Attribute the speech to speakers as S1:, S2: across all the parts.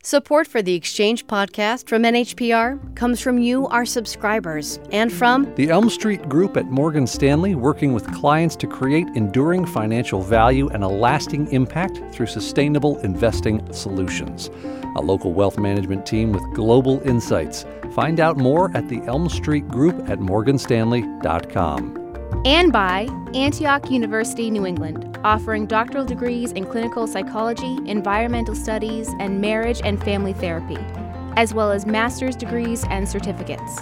S1: Support for the Exchange podcast from NHPR comes from you, our subscribers, and from
S2: the Elm Street Group at Morgan Stanley, working with clients to create enduring financial value and a lasting impact through sustainable investing solutions. A local wealth management team with global insights. Find out more at the Elm Street Group at morganstanley.com.
S3: And by Antioch University, New England, offering doctoral degrees in clinical psychology, environmental studies, and marriage and family therapy, as well as master's degrees and certificates.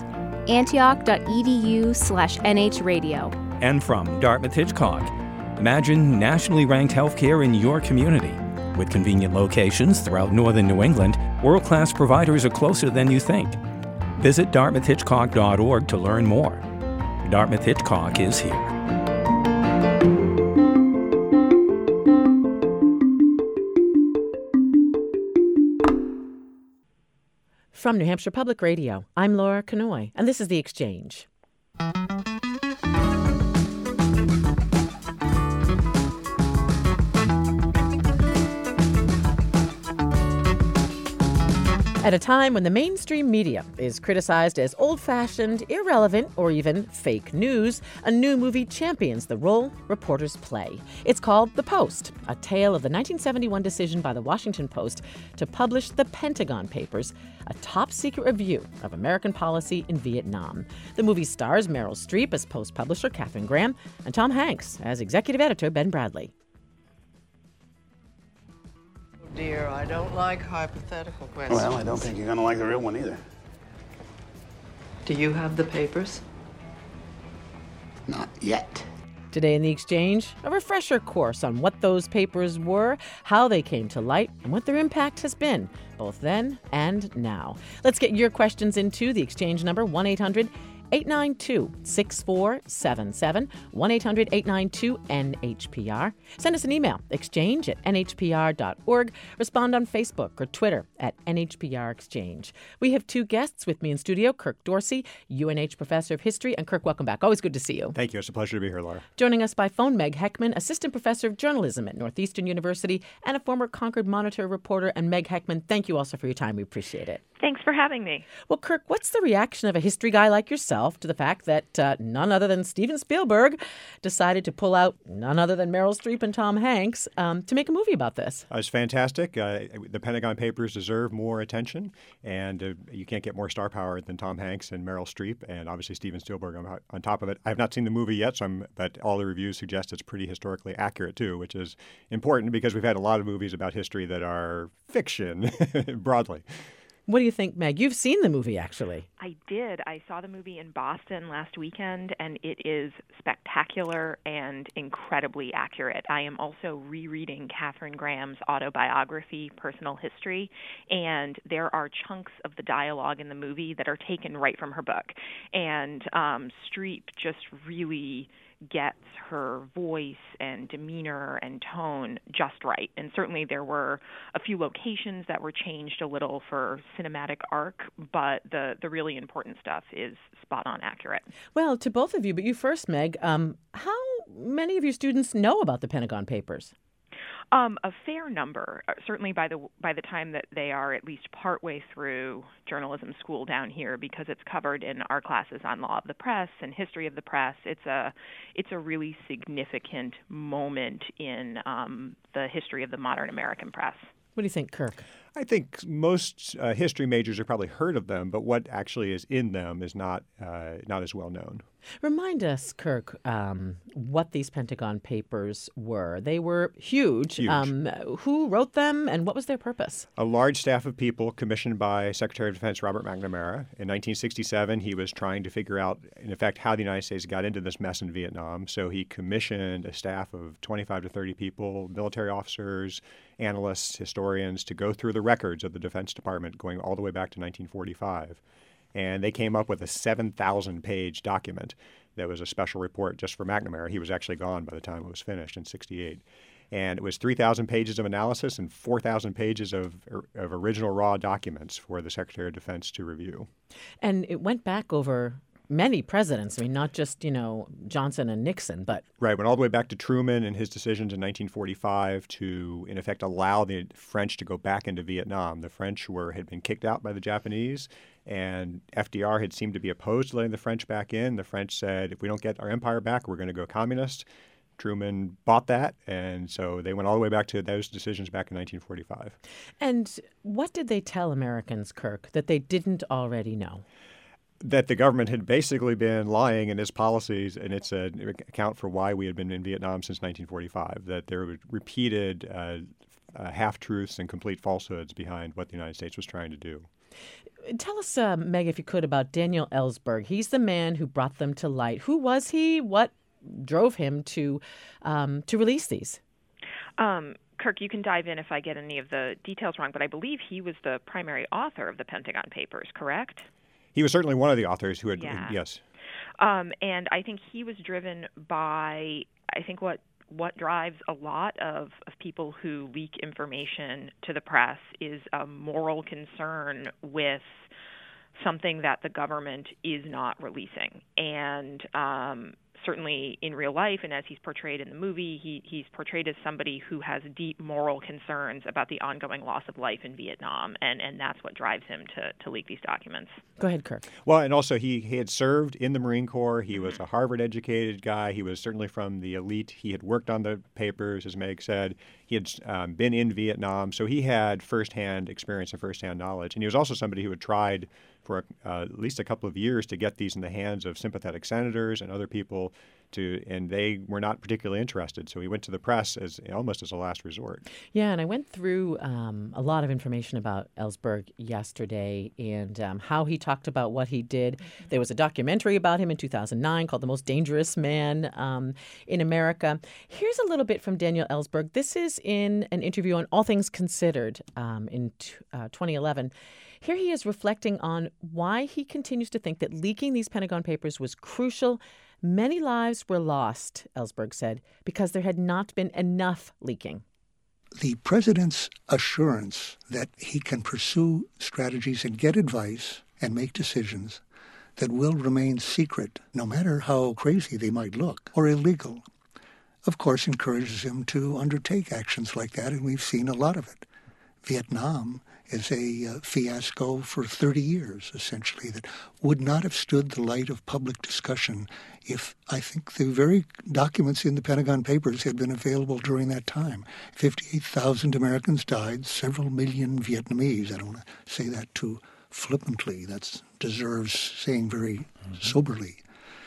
S3: Antioch.edu/NHradio.
S4: And from Dartmouth Hitchcock. Imagine nationally ranked healthcare in your community. With convenient locations throughout northern New England, world-class providers are closer than you think. Visit dartmouthhitchcock.org to learn more. Dartmouth Hitchcock is here.
S5: From New Hampshire Public Radio, I'm Laura Kanoy, and this is The Exchange. At a time when the mainstream media is criticized as old-fashioned, irrelevant, or even fake news, a new movie champions the role reporters play. It's called The Post, a tale of the 1971 decision by the Washington Post to publish the Pentagon Papers, a top-secret review of American policy in Vietnam. The movie stars Meryl Streep as Post publisher Katharine Graham and Tom Hanks as executive editor Ben Bradlee.
S6: Dear, I don't like hypothetical questions.
S7: Well, I don't think you're going to like the real one either.
S6: Do you have the papers?
S7: Not yet.
S5: Today in The Exchange, a refresher course on what those papers were, how they came to light, and what their impact has been, both then and now. Let's get your questions into the Exchange number, 1-800-892-6477, 1-800-892-NHPR. Send us an email, exchange@nhpr.org. Respond on Facebook or Twitter @NHPR Exchange. We have two guests with me in studio, Kirk Dorsey, UNH Professor of History. And Kirk, welcome back. Always good to see you.
S8: Thank you. It's a pleasure to be here, Laura.
S5: Joining us by phone, Meg Heckman, Assistant Professor of Journalism at Northeastern University and a former Concord Monitor reporter. And Meg Heckman, thank you also for your time. We appreciate it.
S9: Thanks for having me.
S5: Well, Kirk, what's the reaction of a history guy like yourself to the fact that none other than Steven Spielberg decided to pull out none other than Meryl Streep and Tom Hanks to make a movie about this?
S8: It's fantastic. The Pentagon Papers deserve more attention, and you can't get more star power than Tom Hanks and Meryl Streep, and obviously Steven Spielberg on top of it. I have not seen the movie yet, but all the reviews suggest it's pretty historically accurate, too, which is important because we've had a lot of movies about history that are fiction, broadly.
S5: What do you think, Meg? You've seen the movie, actually.
S9: I did. I saw the movie in Boston last weekend, and it is spectacular and incredibly accurate. I am also rereading Katharine Graham's autobiography, Personal History, and there are chunks of the dialogue in the movie that are taken right from her book. And Streep just really gets her voice and demeanor and tone just right. And certainly there were a few locations that were changed a little for cinematic arc, but the really important stuff is spot on accurate. Well,
S5: to both of you, but you first, Meg, how many of your students know about the Pentagon Papers?
S9: A fair number, certainly by the time that they are at least partway through journalism school down here, because it's covered in our classes on law of the press and history of the press. It's a really significant moment in the history of the modern American press.
S5: What do you think, Kirk?
S8: I think most history majors have probably heard of them, but what actually is in them is not as well known.
S5: Remind us, Kirk, what these Pentagon Papers were. They were huge. Who wrote them, and what was their purpose?
S8: A large staff of people commissioned by Secretary of Defense Robert McNamara. In 1967, he was trying to figure out, in effect, how the United States got into this mess in Vietnam. So he commissioned a staff of 25 to 30 people, military officers, analysts, historians, to go through the records of the Defense Department going all the way back to 1945. And they came up with a 7,000-page document that was a special report just for McNamara. He was actually gone by the time it was finished in 1968. And it was 3,000 pages of analysis and 4,000 pages of original raw documents for the Secretary of Defense to review.
S5: And it went back over many presidents. I mean, not just, Johnson and Nixon, but...
S8: Right, went all the way back to Truman and his decisions in 1945 to, in effect, allow the French to go back into Vietnam. The French had been kicked out by the Japanese, and FDR had seemed to be opposed to letting the French back in. The French said, if we don't get our empire back, we're going to go communist. Truman bought that, and so they went all the way back to those decisions back in 1945.
S5: And what did they tell Americans, Kirk, that they didn't already know?
S8: That the government had basically been lying in its policies and its account for why we had been in Vietnam since 1945, that there were repeated half-truths and complete falsehoods behind what the United States was trying to do.
S5: Tell us, Meg, if you could, about Daniel Ellsberg. He's the man who brought them to light. Who was he? What drove him to release these?
S9: Kirk, you can dive in if I get any of the details wrong, but I believe he was the primary author of the Pentagon Papers, correct?
S8: He was certainly one of the authors who had, yes.
S9: And I think he was driven by, I think what drives a lot of people who leak information to the press is a moral concern with something that the government is not releasing. And certainly in real life, and as he's portrayed in the movie, he's portrayed as somebody who has deep moral concerns about the ongoing loss of life in Vietnam, and that's what drives him to leak these documents.
S5: Go ahead, Kirk.
S8: Well, and also he had served in the Marine Corps. He was a Harvard-educated guy. He was certainly from the elite. He had worked on the papers, as Meg said. He had been in Vietnam, so he had firsthand experience and firsthand knowledge. And he was also somebody who had tried for at least a couple of years to get these in the hands of sympathetic senators and other people, and they were not particularly interested. So he went to the press almost as a last resort.
S5: Yeah, and I went through a lot of information about Ellsberg yesterday and how he talked about what he did. There was a documentary about him in 2009 called The Most Dangerous Man in America. Here's a little bit from Daniel Ellsberg. This is in an interview on All Things Considered in 2011. Here he is reflecting on why he continues to think that leaking these Pentagon Papers was crucial. Many lives were lost, Ellsberg said, because there had not been enough leaking.
S10: The president's assurance that he can pursue strategies and get advice and make decisions that will remain secret, no matter how crazy they might look, or illegal, of course encourages him to undertake actions like that, and we've seen a lot of it. Vietnam is a fiasco for 30 years, essentially, that would not have stood the light of public discussion if, I think, the very documents in the Pentagon Papers had been available during that time. 58,000 Americans died, several million Vietnamese. I don't want to say that too flippantly. That deserves saying very soberly.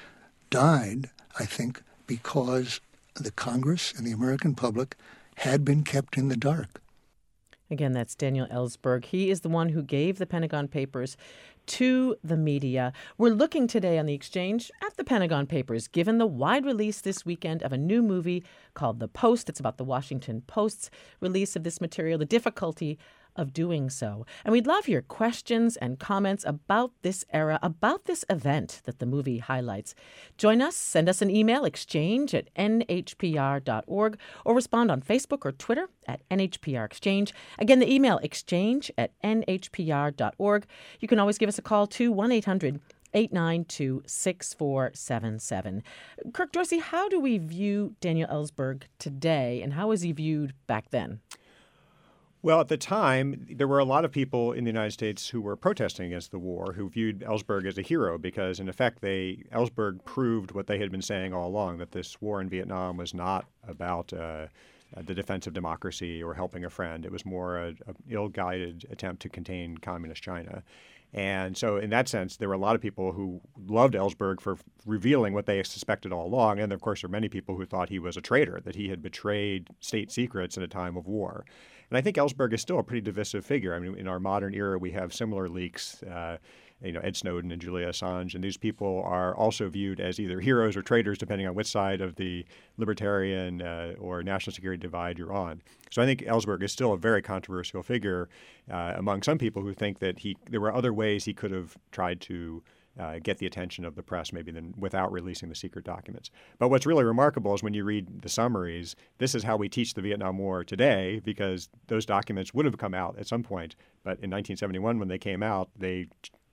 S10: Died, I think, because the Congress and the American public had been kept in the dark.
S5: Again, that's Daniel Ellsberg. He is the one who gave the Pentagon Papers to the media. We're looking today on The Exchange at the Pentagon Papers, given the wide release this weekend of a new movie called The Post. It's about the Washington Post's release of this material, the difficulty of doing so. And we'd love your questions and comments about this era, about this event that the movie highlights. Join us, send us an email, exchange@nhpr.org, or respond on Facebook or Twitter at NHPR Exchange. Again, the email, exchange@nhpr.org. You can always give us a call to 1-800-892-6477. Kirk Dorsey, how do we view Daniel Ellsberg today, and how was he viewed back then?
S8: Well, at the time, there were a lot of people in the United States who were protesting against the war, who viewed Ellsberg as a hero because, in effect, Ellsberg proved what they had been saying all along, that this war in Vietnam was not about the defense of democracy or helping a friend. It was more an ill-guided attempt to contain communist China. And so in that sense, there were a lot of people who loved Ellsberg for revealing what they suspected all along. And, of course, there are many people who thought he was a traitor, that he had betrayed state secrets in a time of war. And I think Ellsberg is still a pretty divisive figure. I mean, in our modern era, we have similar leaks, Ed Snowden and Julian Assange, and these people are also viewed as either heroes or traitors, depending on which side of the libertarian or national security divide you're on. So I think Ellsberg is still a very controversial figure among some people who think that there were other ways he could have tried to get the attention of the press, maybe then without releasing the secret documents. But what's really remarkable is when you read the summaries, this is how we teach the Vietnam War today, because those documents would have come out at some point. But in 1971, when they came out, they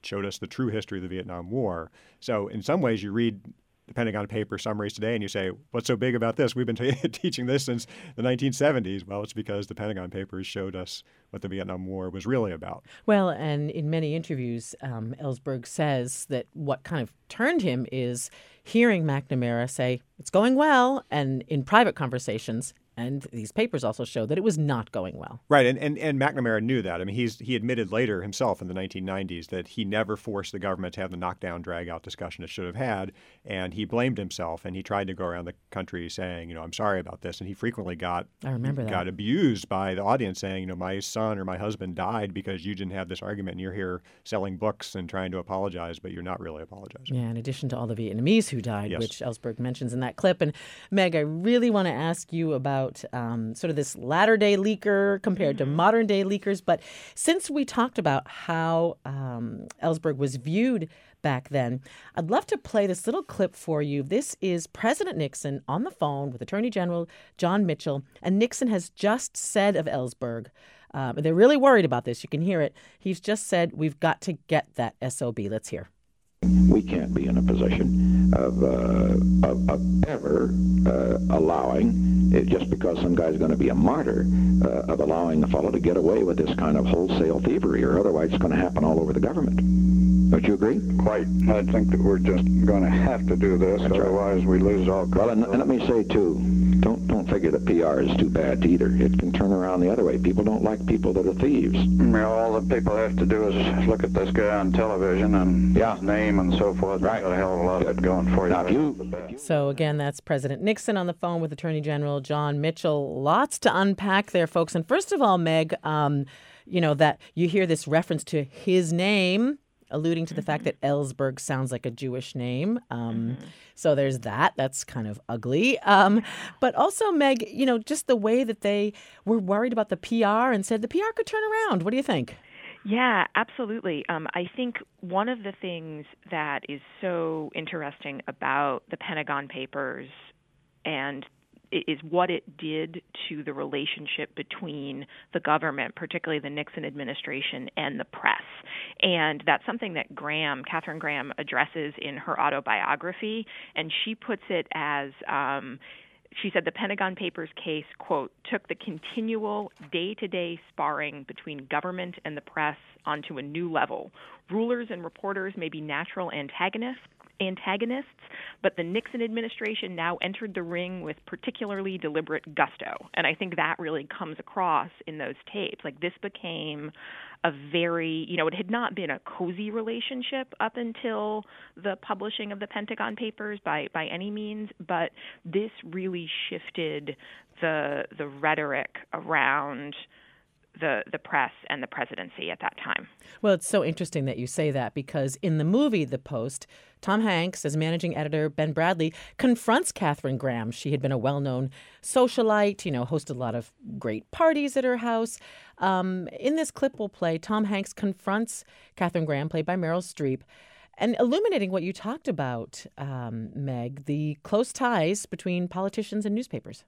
S8: showed us the true history of the Vietnam War. So in some ways, you read the Pentagon paper summaries today and you say, what's so big about this? We've been teaching this since the 1970s. Well, it's because the Pentagon papers showed us what the Vietnam War was really about.
S5: Well, and in many interviews, Ellsberg says that what kind of turned him is hearing McNamara say, it's going well, and in private conversations, and these papers also show that it was not going well.
S8: Right, and McNamara knew that. I mean, he admitted later himself in the 1990s that he never forced the government to have the knockdown, drag-out discussion it should have had, and he blamed himself, and he tried to go around the country saying, I'm sorry about this, and he frequently got abused by the audience saying, my son or my husband died because you didn't have this argument, and you're here selling books and trying to apologize, but you're not really apologizing.
S5: Yeah, in addition to all the Vietnamese who died,
S8: yes.
S5: which Ellsberg mentions in that clip. And Meg, I really want to ask you about sort of this latter-day leaker compared to modern-day leakers. But since we talked about how Ellsberg was viewed back then, I'd love to play this little clip for you. This is President Nixon on the phone with Attorney General John Mitchell. And Nixon has just said of Ellsberg, they're really worried about this. You can hear it. He's just said, we've got to get that SOB. Let's hear.
S11: We can't be in a position of ever allowing, just because some guy's going to be a martyr, of allowing a fellow to get away with this kind of wholesale thievery, or otherwise it's going to happen all over the government. Don't you agree?
S12: Quite. I think that we're just going to have to do this,
S11: That's
S12: otherwise right. We lose all control.
S11: Well, and let me say, too, don't figure that PR is too bad either. It can turn around the other way. People don't like people that are thieves.
S12: All the people have to do is look at this guy on television and his name and so forth. Right. Got a hell of a lot of it going for you.
S5: So again, that's President Nixon on the phone with Attorney General John Mitchell. Lots to unpack there, folks. And first of all, Meg, that you hear this reference to his name, alluding to the fact that Ellsberg sounds like a Jewish name. So there's that. That's kind of ugly. But also, Meg, just the way that they were worried about the PR and said the PR could turn around. What do you think?
S9: Yeah, absolutely. I think one of the things that is so interesting about the Pentagon Papers and is what it did to the relationship between the government, particularly the Nixon administration, and the press. And that's something that Katharine Graham addresses in her autobiography, and she puts it as she said the Pentagon Papers case, quote, took the continual day-to-day sparring between government and the press onto a new level. Rulers and reporters may be natural antagonists, but the Nixon administration now entered the ring with particularly deliberate gusto. And I think that really comes across in those tapes. Like, this became a very, it had not been a cozy relationship up until the publishing of the Pentagon Papers by any means, but this really shifted the rhetoric around the press and the presidency at that time.
S5: Well, it's so interesting that you say that, because in the movie The Post, Tom Hanks, as managing editor Ben Bradley, confronts Katharine Graham. She had been a well-known socialite, hosted a lot of great parties at her house. In this clip we'll play, Tom Hanks confronts Katharine Graham, played by Meryl Streep, and illuminating what you talked about, Meg, the close ties between politicians and newspapers.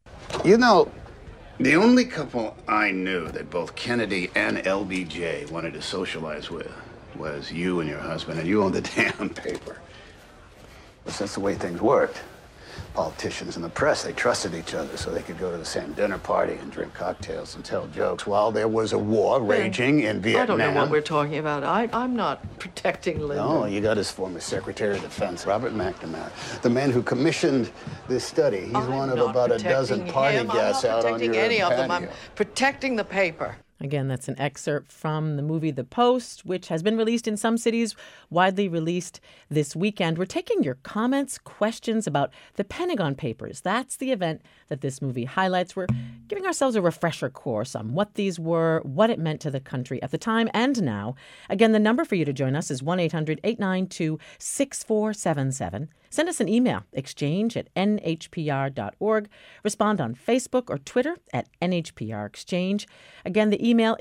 S7: The only couple I knew that both Kennedy and LBJ wanted to socialize with was you and your husband, and you owned the damn paper. But that's the way things worked. Politicians and the press, they trusted each other so they could go to the same dinner party and drink cocktails and tell jokes while there was a war raging in Vietnam.
S6: I don't know what we're talking about. I'm not protecting Lyndon.
S7: No, you got his former Secretary of Defense, Robert McNamara, the man who commissioned this study. He's one of about a dozen party guests out on your patio. I'm not protecting any of them. I'm
S6: protecting the paper.
S5: Again, that's an excerpt from the movie The Post, which has been released in some cities, widely released this weekend. We're taking your comments, questions about the Pentagon Papers. That's the event that this movie highlights. We're giving ourselves a refresher course on what these were, what it meant to the country at the time and now. Again, the number for you to join us is 1-800-892-6477. Send us an email, exchange@nhpr.org. Respond on Facebook or Twitter @NHPRExchange. Again, the email,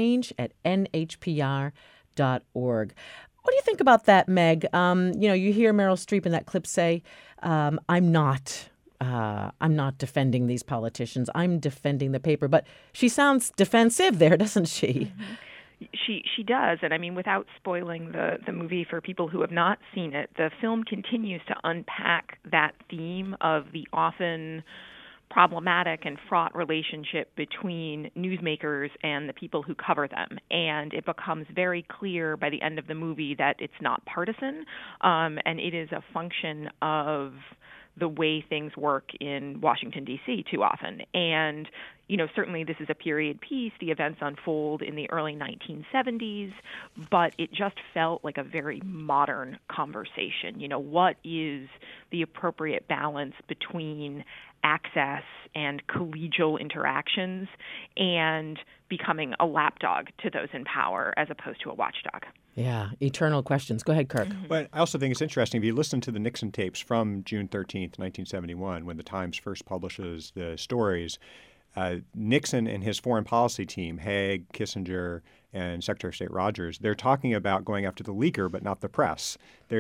S5: exchange@nhpr.org. What do you think about that, Meg? You hear Meryl Streep in that clip say, I'm not defending these politicians. I'm defending the paper. But she sounds defensive there, doesn't she?
S9: Mm-hmm. She does, and I mean, without spoiling the movie for people who have not seen it, the film continues to unpack that theme of the often problematic and fraught relationship between newsmakers and the people who cover them. And it becomes very clear by the end of the movie that it's not partisan, and it is a function of the way things work in Washington, D.C. too often. And, certainly this is a period piece. The events unfold in the early 1970s, but it just felt like a very modern conversation. What is the appropriate balance between access and collegial interactions and becoming a lapdog to those in power as opposed to a watchdog?
S5: Yeah, eternal questions. Go ahead, Kirk.
S8: But I also think it's interesting if you listen to the Nixon tapes from June 13th, 1971, when the Times first publishes the stories. Nixon and his foreign policy team, Haig, Kissinger, and Secretary of State Rogers, they're talking about going after the leaker, but not the press.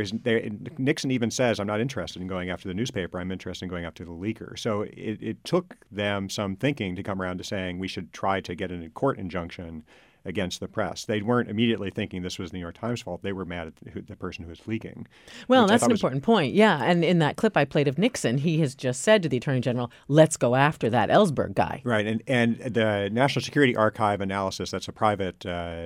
S8: Nixon even says, I'm not interested in going after the newspaper. I'm interested in going after the leaker. So it took them some thinking to come around to saying we should try to get a court injunction against the press. They weren't immediately thinking this was the New York Times' fault. They were mad at the person who was leaking.
S5: Well, that's an important point. Yeah, and in that clip I played of Nixon, he has just said to the Attorney General, let's go after that Ellsberg guy.
S8: Right, and the National Security Archive analysis, that's a private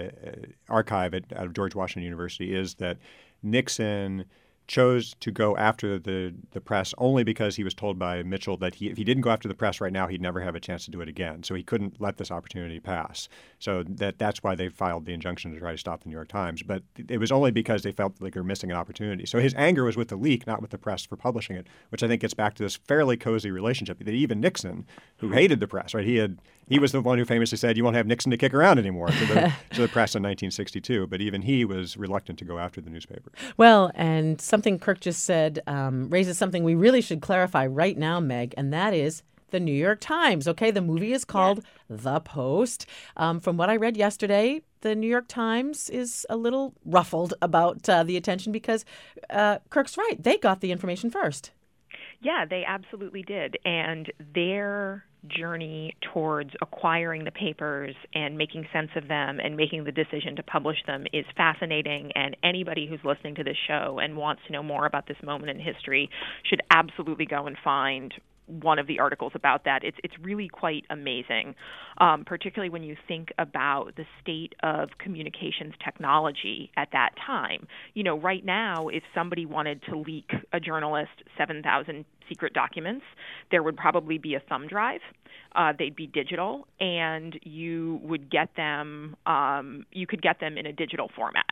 S8: archive out of George Washington University, is that Nixon chose to go after the press only because he was told by Mitchell that if he didn't go after the press right now, he'd never have a chance to do it again. So he couldn't let this opportunity pass. So that's why they filed the injunction to try to stop the New York Times. But it was only because they felt like they were missing an opportunity. So his anger was with the leak, not with the press for publishing it, which I think gets back to this fairly cozy relationship that even Nixon, who hated the press, right? He was the one who famously said, you won't have Nixon to kick around anymore to the press in 1962. But even he was reluctant to go after the newspaper.
S5: Well, and something Kirk just said raises something we really should clarify right now, Meg, and that is the New York Times. Okay, the movie is called The Post. From what I read yesterday, the New York Times is a little ruffled about the attention because Kirk's right. They got the information first.
S9: Yeah, they absolutely did. And their journey towards acquiring the papers and making sense of them and making the decision to publish them is fascinating. And anybody who's listening to this show and wants to know more about this moment in history should absolutely go and find one of the articles about that. It's really quite amazing, particularly when you think about the state of communications technology at that time. Right now, if somebody wanted to leak a journalist 7,000 secret documents, there would probably be a thumb drive. They'd be digital, and you would get them. You could get them in a digital format.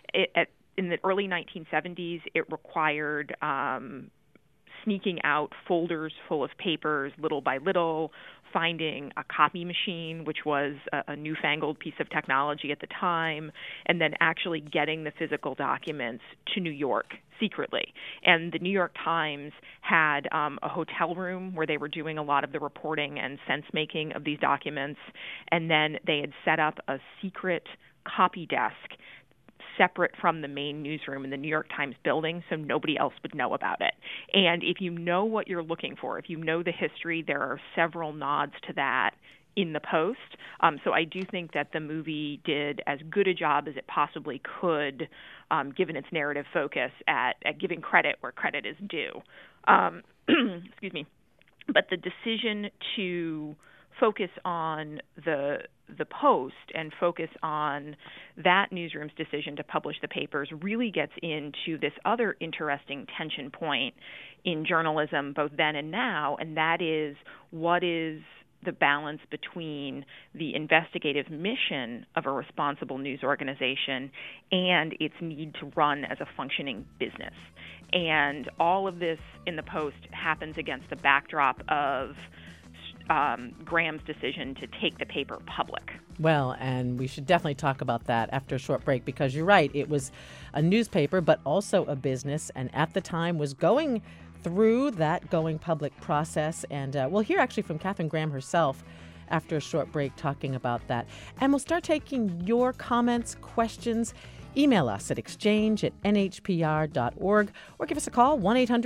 S9: In the early 1970s, it required sneaking out folders full of papers little by little, finding a copy machine, which was a newfangled piece of technology at the time, and then actually getting the physical documents to New York secretly. And the New York Times had a hotel room where they were doing a lot of the reporting and sense-making of these documents, and then they had set up a secret copy desk separate from the main newsroom in the New York Times building, so nobody else would know about it. And if you know what you're looking for, if you know the history, there are several nods to that in the Post. So I do think that the movie did as good a job as it possibly could, given its narrative focus, at giving credit where credit is due. Excuse me. But the decision to focus on the Post and focus on that newsroom's decision to publish the papers really gets into this other interesting tension point in journalism, both then and now, and that is what is the balance between the investigative mission of a responsible news organization and its need to run as a functioning business. And all of this in the Post happens against the backdrop of Graham's decision to take the paper public.
S5: Well, and we should definitely talk about that after a short break, because you're right. It was a newspaper, but also a business, and at the time was going through that going public process. And we'll hear actually from Katharine Graham herself after a short break talking about that. And we'll start taking your comments, questions. Email us at exchange@nhpr.org or give us a call,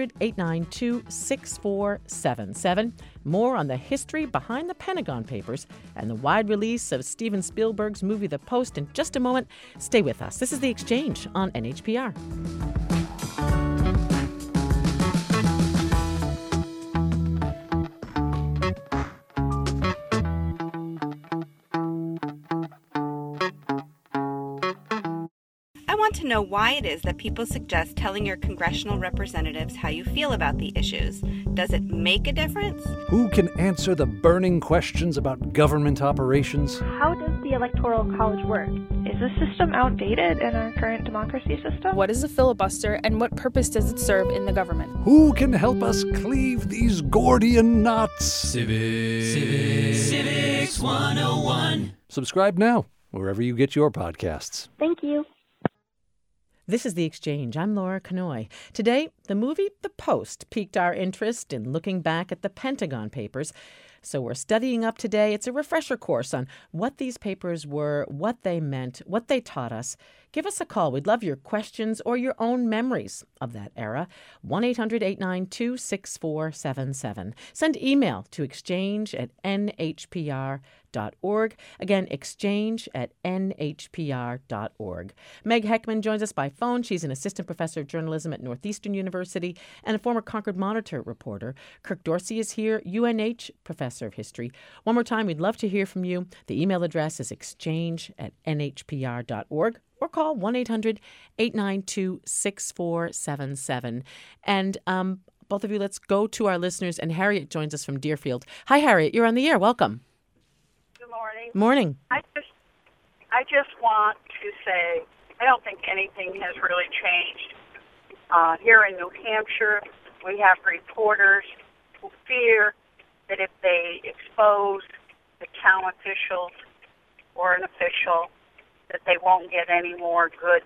S5: 1-800-892-6477. More on the history behind the Pentagon Papers and the wide release of Steven Spielberg's movie The Post in just a moment. Stay with us. This is The Exchange on NHPR.
S13: To know why it is that people suggest telling your congressional representatives how you feel about the issues. Does it make a difference?
S2: Who can answer the burning questions about government operations?
S14: How does the Electoral College work? Is the system outdated in our current democracy system?
S3: What is a filibuster and what purpose does it serve in the government?
S2: Who can help us cleave these Gordian knots?
S15: Civics 101.
S2: Subscribe now, wherever you get your podcasts.
S14: Thank you.
S5: This is The Exchange. I'm Laura Kanoy. Today, the movie The Post piqued our interest in looking back at the Pentagon Papers. So we're studying up today. It's a refresher course on what these papers were, what they meant, what they taught us. Give us a call. We'd love your questions or your own memories of that era. 1-800-892-6477. Send email to exchange@nhpr.org. Again, exchange@nhpr.org. Meg Heckman joins us by phone. She's an assistant professor of journalism at Northeastern University and a former Concord Monitor reporter. Kirk Dorsey is here, UNH professor of history. One more time, we'd love to hear from you. The email address is exchange@nhpr.org. or call 1-800-892-6477. And both of you, let's go to our listeners. And Harriet joins us from Deerfield. Hi, Harriet. You're on the air. Welcome.
S16: Good morning.
S5: Morning.
S16: I just want to say I don't think anything has really changed. Here in New Hampshire, we have reporters who fear that if they expose the town officials or an official, that they won't get any more good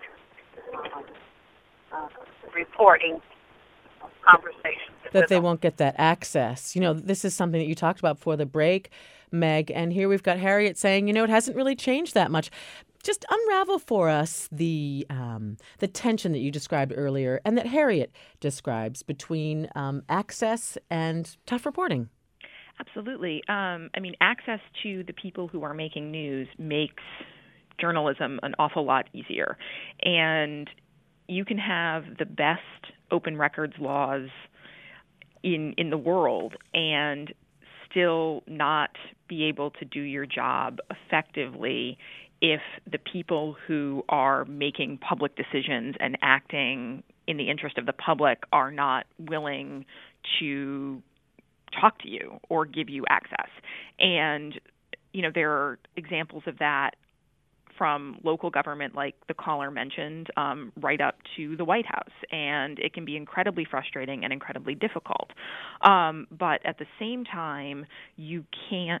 S16: reporting conversations.
S5: That they won't get that access. You know, this is something that you talked about before the break, Meg, and here we've got Harriet saying, it hasn't really changed that much. Just unravel for us the tension that you described earlier and that Harriet describes between access and tough reporting.
S9: Absolutely. Access to the people who are making news makes journalism an awful lot easier. And you can have the best open records laws in the world and still not be able to do your job effectively if the people who are making public decisions and acting in the interest of the public are not willing to talk to you or give you access. And, there are examples of that from local government, like the caller mentioned, right up to the White House. And it can be incredibly frustrating and incredibly difficult. But at the same time, you can't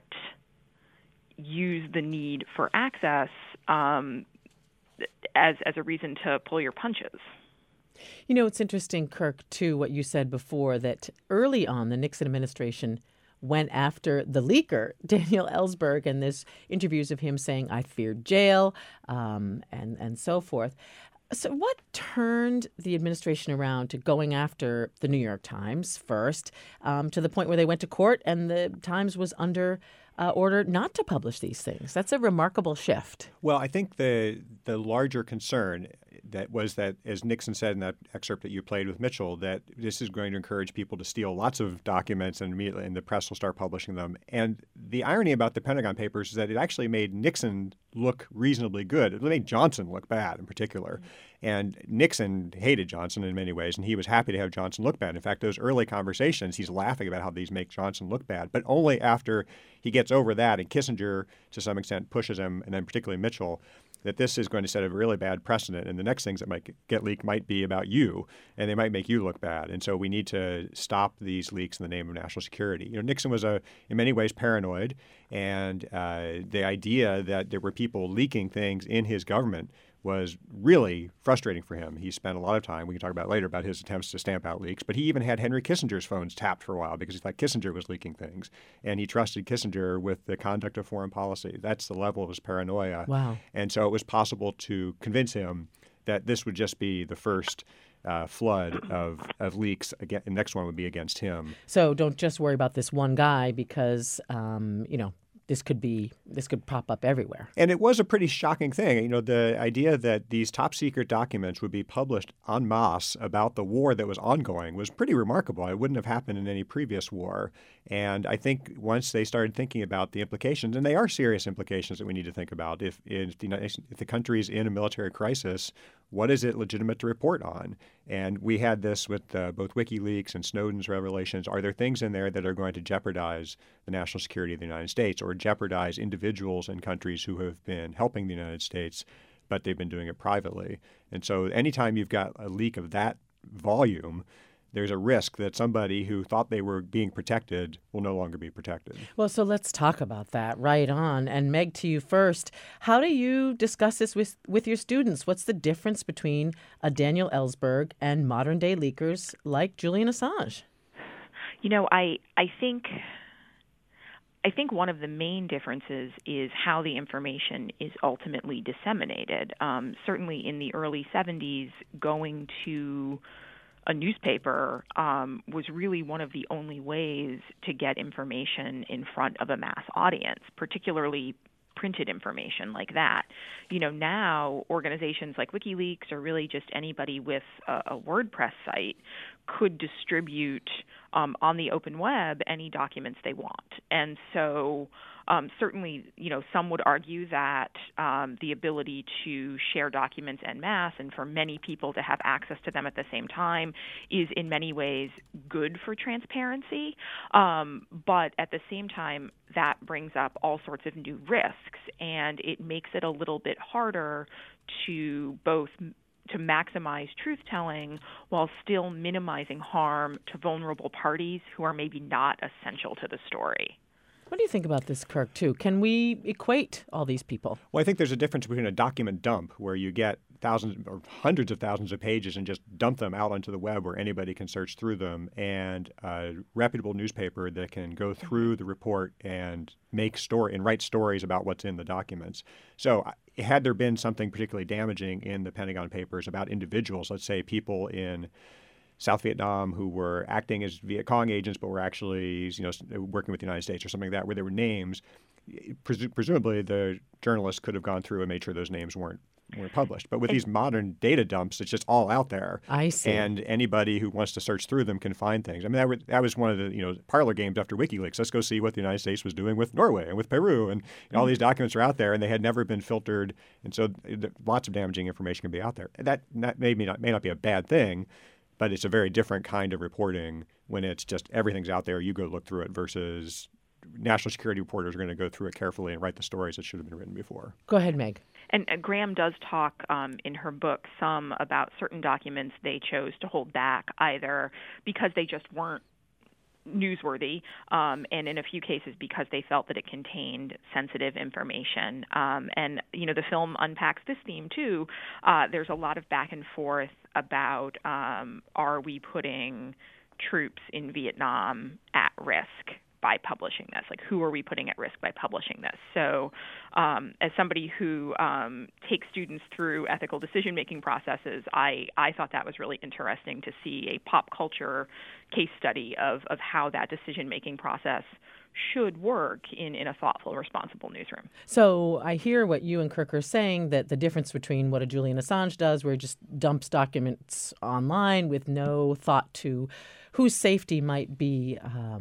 S9: use the need for access as a reason to pull your punches.
S5: It's interesting, Kirk, too, what you said before, that early on the Nixon administration went after the leaker, Daniel Ellsberg, and there's interviews of him saying, I feared jail, and so forth. So what turned the administration around to going after the New York Times first, to the point where they went to court and the Times was under order not to publish these things? That's a remarkable shift.
S8: Well, I think the larger concern that was that, as Nixon said in that excerpt that you played with Mitchell, that this is going to encourage people to steal lots of documents and immediately the press will start publishing them. And the irony about the Pentagon Papers is that it actually made Nixon look reasonably good. It made Johnson look bad in particular. And Nixon hated Johnson in many ways, and he was happy to have Johnson look bad. In fact, those early conversations, he's laughing about how these make Johnson look bad, but only after he gets over that and Kissinger, to some extent, pushes him, and then particularly Mitchell, that this is going to set a really bad precedent. And the next things that might get leaked might be about you, and they might make you look bad. And so we need to stop these leaks in the name of national security. Nixon was in many ways paranoid, and the idea that there were people leaking things in his government was really frustrating for him. He spent a lot of time, we can talk about later, about his attempts to stamp out leaks, but he even had Henry Kissinger's phones tapped for a while because he thought Kissinger was leaking things, and he trusted Kissinger with the conduct of foreign policy. That's the level of his paranoia.
S5: Wow.
S8: And so it was possible to convince him that this would just be the first flood of leaks. Again, the next one would be against him.
S5: So don't just worry about this one guy because, this could pop up everywhere.
S8: And it was a pretty shocking thing. The idea that these top secret documents would be published en masse about the war that was ongoing was pretty remarkable. It wouldn't have happened in any previous war. And I think once they started thinking about the implications, and they are serious implications that we need to think about, if the country is in a military crisis, what is it legitimate to report on? And we had this with both WikiLeaks and Snowden's revelations. Are there things in there that are going to jeopardize the national security of the United States or jeopardize individuals in countries who have been helping the United States, but they've been doing it privately? And so anytime you've got a leak of that volume, there's a risk that somebody who thought they were being protected will no longer be protected.
S5: Well, so let's talk about that right on. And Meg, to you first. How do you discuss this with your students? What's the difference between a Daniel Ellsberg and modern-day leakers like Julian Assange?
S9: I think one of the main differences is how the information is ultimately disseminated. Certainly in the early 70s, going to a newspaper was really one of the only ways to get information in front of a mass audience, particularly printed information like that. Now organizations like WikiLeaks or really just anybody with a WordPress site could distribute on the open web any documents they want. And so certainly, some would argue that the ability to share documents en masse and for many people to have access to them at the same time is in many ways good for transparency. But at the same time, that brings up all sorts of new risks, and it makes it a little bit harder to maximize truth-telling while still minimizing harm to vulnerable parties who are maybe not essential to the story.
S5: What do you think about this, Kirk, too? Can we equate all these people?
S8: Well, I think there's a difference between a document dump where you get thousands or hundreds of thousands of pages and just dump them out onto the web where anybody can search through them, and a reputable newspaper that can go through the report and write stories about what's in the documents. So had there been something particularly damaging in the Pentagon Papers about individuals, let's say people in South Vietnam who were acting as Viet Cong agents but were actually working with the United States or something like that, where there were names, presumably the journalists could have gone through and made sure those names weren't published. But with these modern data dumps, it's just all out there.
S5: I see.
S8: And anybody who wants to search through them can find things. I mean, that was one of the parlor games after WikiLeaks. Let's go see what the United States was doing with Norway and with Peru. And all these documents are out there, and they had never been filtered. And so lots of damaging information can be out there. That may not be a bad thing, but it's a very different kind of reporting when it's just everything's out there, you go look through it, versus national security reporters are going to go through it carefully and write the stories that should have been written before.
S5: Go ahead, Meg.
S9: And Graham does talk in her book some about certain documents they chose to hold back, either because they just weren't newsworthy, and in a few cases because they felt that it contained sensitive information. And the film unpacks this theme too. There's a lot of back and forth about are we putting troops in Vietnam at risk by publishing this? Like, who are we putting at risk by publishing this? So as somebody who takes students through ethical decision-making processes, I thought that was really interesting to see a pop culture case study of how that decision-making process should work in a thoughtful, responsible newsroom.
S5: So I hear what you and Kirk are saying, that the difference between what a Julian Assange does, where he just dumps documents online with no thought to whose safety might be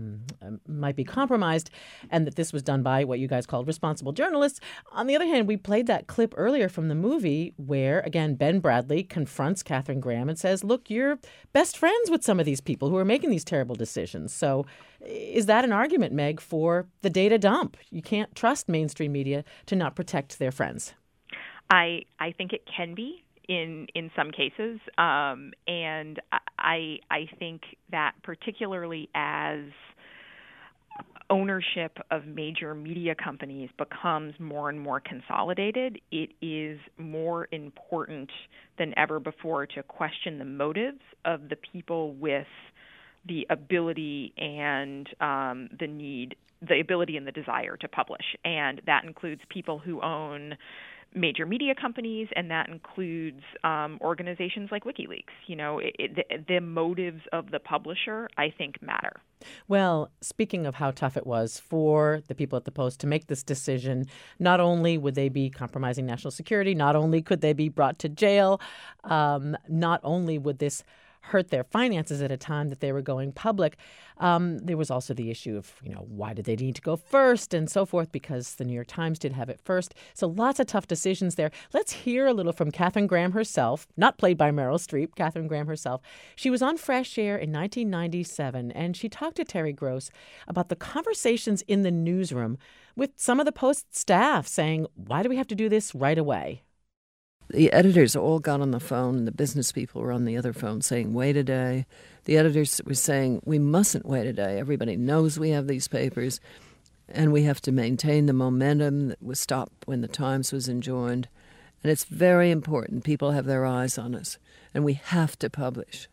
S5: compromised, and that this was done by what you guys called responsible journalists. On the other hand, we played that clip earlier from the movie where, again, Ben Bradley confronts Katharine Graham and says, look, you're best friends with some of these people who are making these terrible decisions. So is that an argument, Meg, for the data dump? You can't trust mainstream media to not protect their friends.
S9: I think it can be in some cases, and I think that particularly as ownership of major media companies becomes more and more consolidated, it is more important than ever before to question the motives of the people with the ability and the ability and the desire to publish. And that includes people who own major media companies, and that includes organizations like WikiLeaks. The motives of the publisher, I think, matter.
S5: Well, speaking of how tough it was for the people at the Post to make this decision, not only would they be compromising national security, not only could they be brought to jail, not only would this hurt their finances at a time that they were going public. There was also the issue of, why did they need to go first and so forth, because the New York Times did have it first. So lots of tough decisions there. Let's hear a little from Katharine Graham herself, not played by Meryl Streep, Katharine Graham herself. She was on Fresh Air in 1997, and she talked to Terry Gross about the conversations in the newsroom with some of the Post staff saying, why do we have to do this right away?
S17: The editors all got on the phone, and the business people were on the other phone saying, wait a day. The editors were saying, we mustn't wait a day. Everybody knows we have these papers, and we have to maintain the momentum that was stopped when the Times was enjoined. And it's very important. People have their eyes on us, and we have to publish.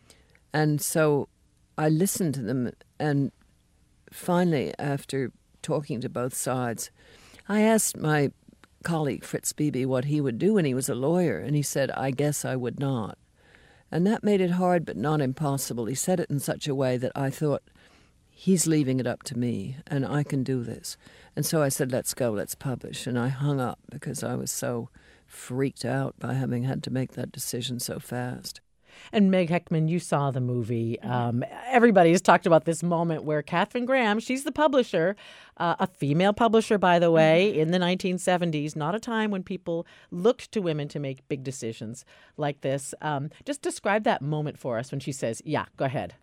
S17: And so I listened to them, and finally, after talking to both sides, I asked my colleague Fritz Beebe what he would do when he was a lawyer, and he said, I guess I would not. And that made it hard but not impossible. He said it in such a way that I thought, he's leaving it up to me, and I can do this. And so I said, let's go, let's publish. And I hung up because I was so freaked out by having had to make that decision so fast.
S5: And Meg Heckman, you saw the movie. Everybody has talked about this moment where Katharine Graham, she's the publisher, a female publisher, by the way, in the 1970s, not a time when people looked to women to make big decisions like this. Just describe that moment for us when she says, yeah, go ahead.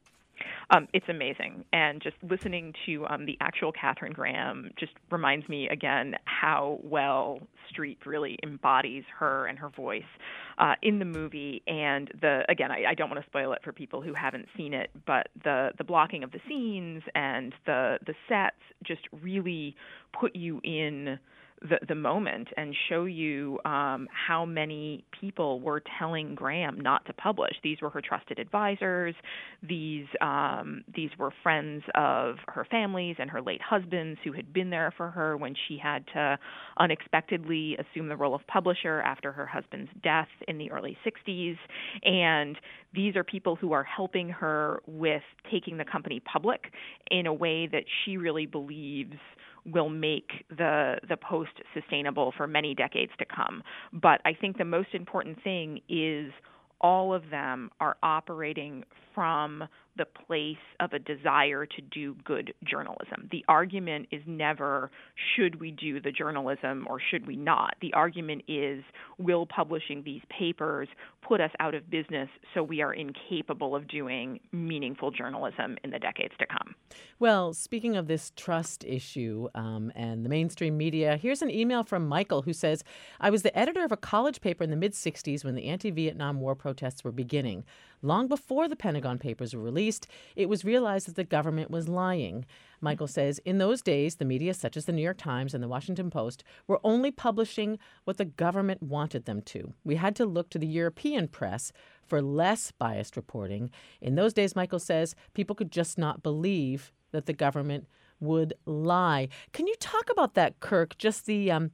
S9: It's amazing. And just listening to the actual Katharine Graham just reminds me again how well Streep really embodies her and her voice in the movie. And I don't want to spoil it for people who haven't seen it, but the blocking of the scenes and the sets just really put you in the moment and show you how many people were telling Graham not to publish. These were her trusted advisors. These were friends of her families and her late husbands who had been there for her when she had to unexpectedly assume the role of publisher after her husband's death in the early 60s. And these are people who are helping her with taking the company public in a way that she really believes will make the Post sustainable for many decades to come. But I think the most important thing is all of them are operating from the place of a desire to do good journalism. The argument is never, should we do the journalism or should we not? The argument is, will publishing these papers put us out of business so we are incapable of doing meaningful journalism in the decades to come?
S5: Well, speaking of this trust issue and the mainstream media, here's an email from Michael who says, I was the editor of a college paper in the mid-'60s when the anti-Vietnam War protests were beginning. Long before the Pentagon Papers were released, it was realized that the government was lying. Michael says, in those days, the media such as the New York Times and the Washington Post were only publishing what the government wanted them to. We had to look to the European press for less biased reporting. In those days, Michael says, people could just not believe that the government would lie. Can you talk about that, Kirk, just the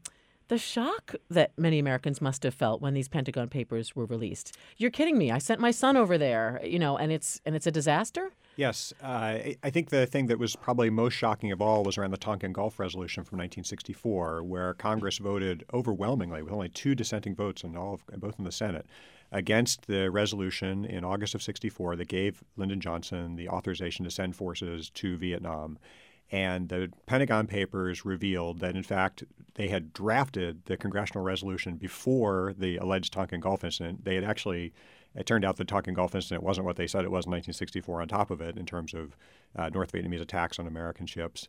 S5: shock that many Americans must have felt when these Pentagon Papers were released? You're kidding me. I sent my son over there, and it's a disaster?
S8: Yes. I think the thing that was probably most shocking of all was around the Tonkin Gulf Resolution from 1964, where Congress voted overwhelmingly, with only 2 dissenting votes both in the Senate, against the resolution in August of 64 that gave Lyndon Johnson the authorization to send forces to Vietnam. And the Pentagon Papers revealed that, in fact, they had drafted the congressional resolution before the alleged Tonkin Gulf incident. They had actually, it turned out the Tonkin Gulf incident wasn't what they said it was in 1964 on top of it in terms of North Vietnamese attacks on American ships.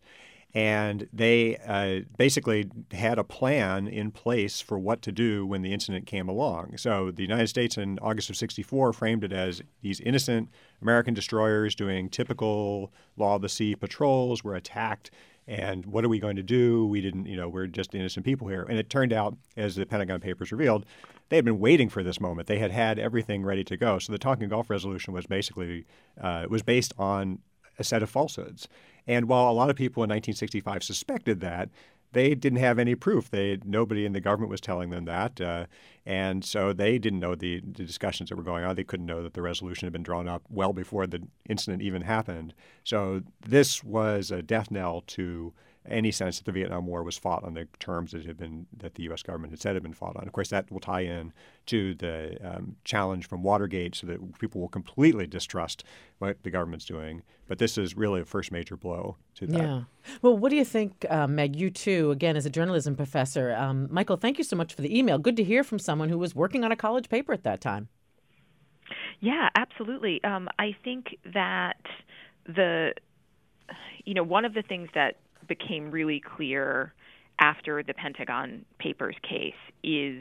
S8: And they basically had a plan in place for what to do when the incident came along. So the United States in August of 64 framed it as these innocent American destroyers doing typical law of the sea patrols were attacked. And what are we going to do? We didn't, we're just innocent people here. And it turned out, as the Pentagon Papers revealed, they had been waiting for this moment. They had had everything ready to go. So the Tonkin Gulf Resolution was basically, was based on a set of falsehoods. And while a lot of people in 1965 suspected that, they didn't have any proof. Nobody in the government was telling them that. And so they didn't know the discussions that were going on. They couldn't know that the resolution had been drawn up well before the incident even happened. So this was a death knell to any sense that the Vietnam War was fought on the terms that the U.S. government had said had been fought on. Of course, that will tie in to the challenge from Watergate, so that people will completely distrust what the government's doing. But this is really the first major blow to that.
S5: Yeah. Well, what do you think, Meg? You too, again, as a journalism professor. Michael, thank you so much for the email. Good to hear from someone who was working on a college paper at that time.
S9: Yeah, absolutely. I think that one of the things that became really clear after the Pentagon Papers case is,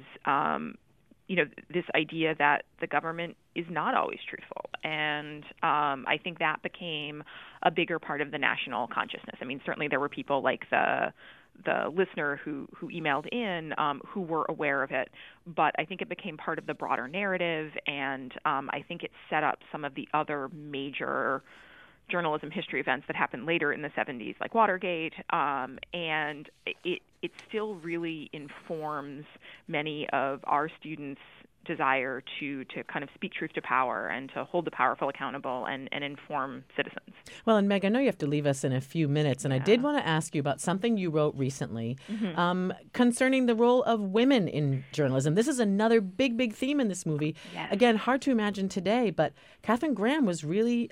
S9: this idea that the government is not always truthful. And I think that became a bigger part of the national consciousness. I mean, certainly there were people like the listener who emailed in who were aware of it, but I think it became part of the broader narrative, and I think it set up some of the other major journalism history events that happened later in the 70s, like Watergate, and it still really informs many of our students' desire to kind of speak truth to power and to hold the powerful accountable and inform citizens.
S5: Well, and Meg, I know you have to leave us in a few minutes, and I did want to ask you about something you wrote recently concerning the role of women in journalism. This is another big, big theme in this movie.
S9: Yes.
S5: Again, hard to imagine today, but Katharine Graham was really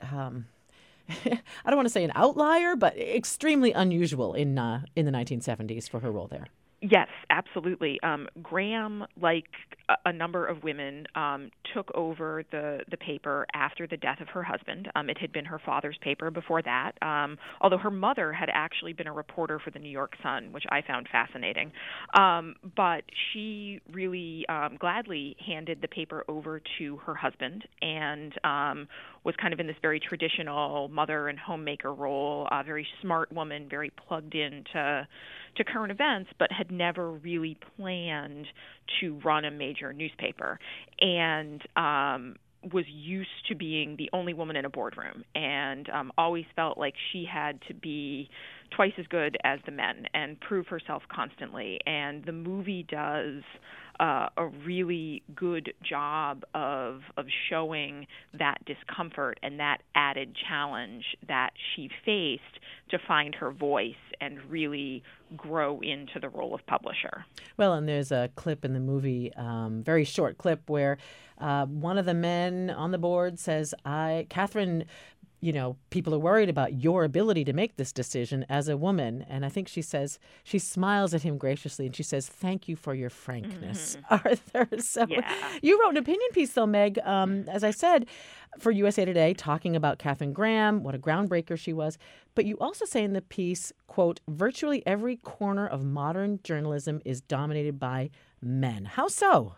S5: I don't want to say an outlier, but extremely unusual in the 1970s for her role there.
S9: Yes, absolutely. Graham, like a number of women, took over the paper after the death of her husband. It had been her father's paper before that, although her mother had actually been a reporter for the New York Sun, which I found fascinating. But she really gladly handed the paper over to her husband and was kind of in this very traditional mother and homemaker role, a very smart woman, very plugged into current events, but had never really planned to run a major newspaper, and was used to being the only woman in a boardroom, and always felt like she had to be twice as good as the men and prove herself constantly. And the movie does a really good job of showing that discomfort and that added challenge that she faced to find her voice and really grow into the role of publisher.
S5: Well, and there's a clip in the movie, very short clip, where one of the men on the board says, Katharine, people are worried about your ability to make this decision as a woman. And I think she smiles at him graciously and she says, thank you for your frankness, Arthur. So you wrote an opinion piece, though, Meg, as I said, for USA Today, talking about Katharine Graham, what a groundbreaker she was. But you also say in the piece, quote, virtually every corner of modern journalism is dominated by men. How so?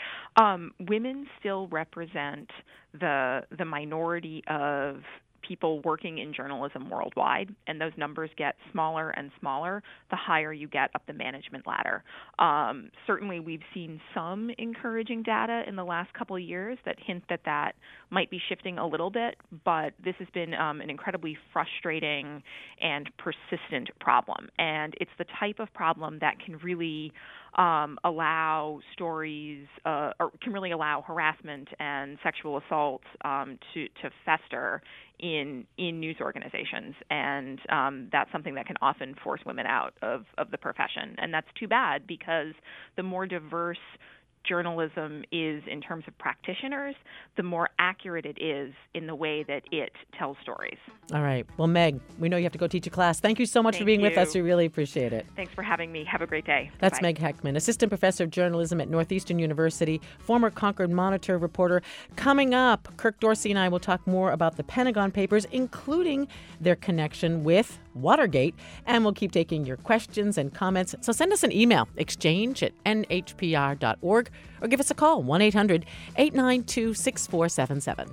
S9: Women still represent the minority of people working in journalism worldwide, and those numbers get smaller and smaller the higher you get up the management ladder. Certainly, we've seen some encouraging data in the last couple of years that hint that might be shifting a little bit, but this has been an incredibly frustrating and persistent problem, and it's the type of problem that can really allow stories or can really allow harassment and sexual assault to fester in news organizations, and that's something that can often force women out of the profession, and that's too bad because the more diverse journalism is in terms of practitioners, the more accurate it is in the way that it tells stories.
S5: All right. Well, Meg, we know you have to go teach a class. Thank you so much for being with us. We really appreciate it.
S9: Thanks for having me. Have a great day.
S5: That's
S9: Bye.
S5: Meg Heckman, Assistant Professor of Journalism at Northeastern University, former Concord Monitor reporter. Coming up, Kirk Dorsey and I will talk more about the Pentagon Papers, including their connection with Watergate, and we'll keep taking your questions and comments. So send us an email, exchange@nhpr.org, or give us a call, 1-800-892-6477.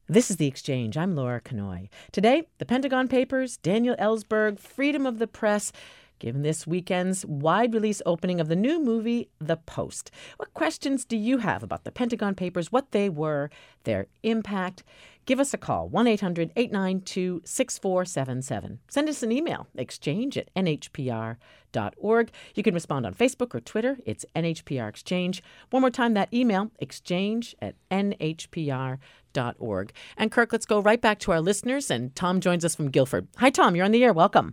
S5: This is The Exchange. I'm Laura Kanoy. Today, the Pentagon Papers, Daniel Ellsberg, freedom of the press, given this weekend's wide release opening of the new movie, The Post. What questions do you have about the Pentagon Papers, what they were, their impact? Give us a call, 1-800-892-6477. Send us an email, exchange@nhpr.org. You can respond on Facebook or Twitter. It's NHPR Exchange. One more time, that email, exchange@nhpr.org. And Kirk, let's go right back to our listeners. And Tom joins us from Guilford. Hi, Tom. You're on the air. Welcome.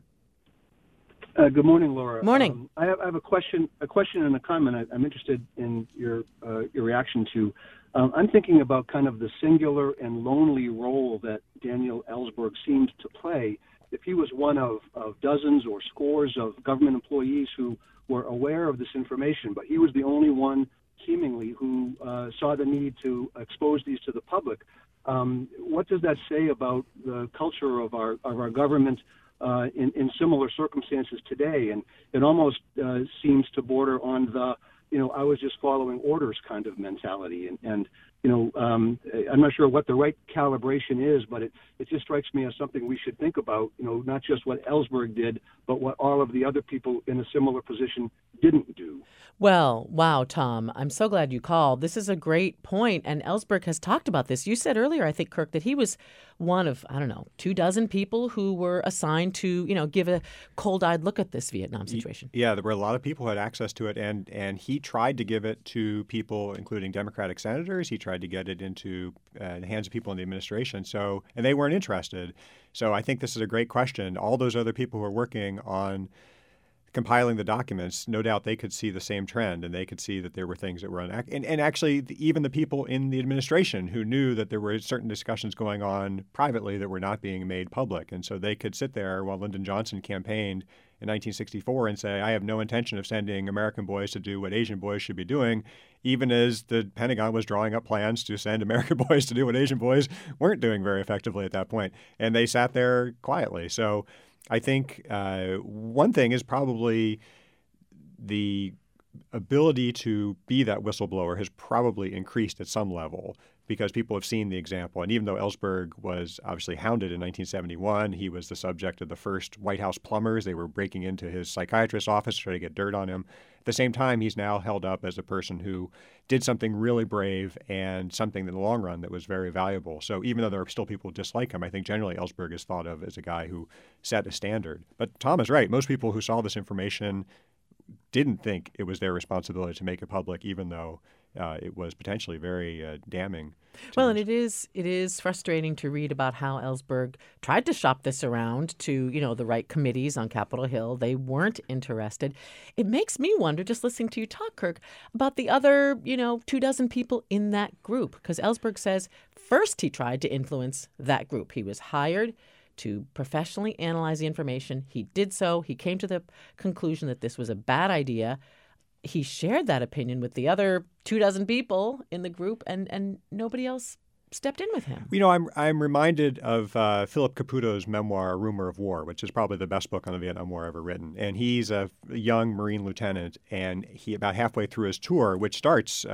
S18: Good morning, Laura.
S5: Morning.
S18: I have a question and a comment. I'm interested in your reaction to. I'm thinking about kind of the singular and lonely role that Daniel Ellsberg seemed to play. If he was one of dozens or scores of government employees who were aware of this information, but he was the only one, seemingly, who saw the need to expose these to the public. What does that say about the culture of our government in similar circumstances today? And it almost seems to border on the, I was just following orders kind of mentality. And I'm not sure what the right calibration is, but it just strikes me as something we should think about, not just what Ellsberg did, but what all of the other people in a similar position didn't do.
S5: Well, wow, Tom, I'm so glad you called. This is a great point, and Ellsberg has talked about this. You said earlier, I think, Kirk, that he was one of, 24 people who were assigned to, give a cold-eyed look at this Vietnam situation.
S8: Yeah, there were a lot of people who had access to it, and he tried to give it to people, including Democratic senators. He tried to get it into the hands of people in the administration, and they weren't interested. So I think this is a great question. All those other people who are working on compiling the documents, no doubt they could see the same trend, and they could see that there were things that were and actually even the people in the administration who knew that there were certain discussions going on privately that were not being made public. And so they could sit there while Lyndon Johnson campaigned in 1964 and say, I have no intention of sending American boys to do what Asian boys should be doing, even as the Pentagon was drawing up plans to send American boys to do what Asian boys weren't doing very effectively at that point. And they sat there quietly. So I think one thing is probably the ability to be that whistleblower has probably increased at some level because people have seen the example. And even though Ellsberg was obviously hounded in 1971, he was the subject of the first White House plumbers. They were breaking into his psychiatrist's office to try to get dirt on him. At the same time, he's now held up as a person who did something really brave and something in the long run that was very valuable. So even though there are still people who dislike him, I think generally Ellsberg is thought of as a guy who set a standard. But Tom is right. Most people who saw this information didn't think it was their responsibility to make it public, even though it was potentially very damning.
S5: Well, and it is frustrating to read about how Ellsberg tried to shop this around to, the right committees on Capitol Hill. They weren't interested. It makes me wonder, just listening to you talk, Kirk, about the other, 24 people in that group. Because Ellsberg says first he tried to influence that group. He was hired to professionally analyze the information. He did so. He came to the conclusion that this was a bad idea. He shared that opinion with the other 24 people in the group, and nobody else stepped in with him.
S8: I'm reminded of Philip Caputo's memoir, A Rumor of War, which is probably the best book on the Vietnam War ever written. And he's a young Marine lieutenant, and he about halfway through his tour, which starts in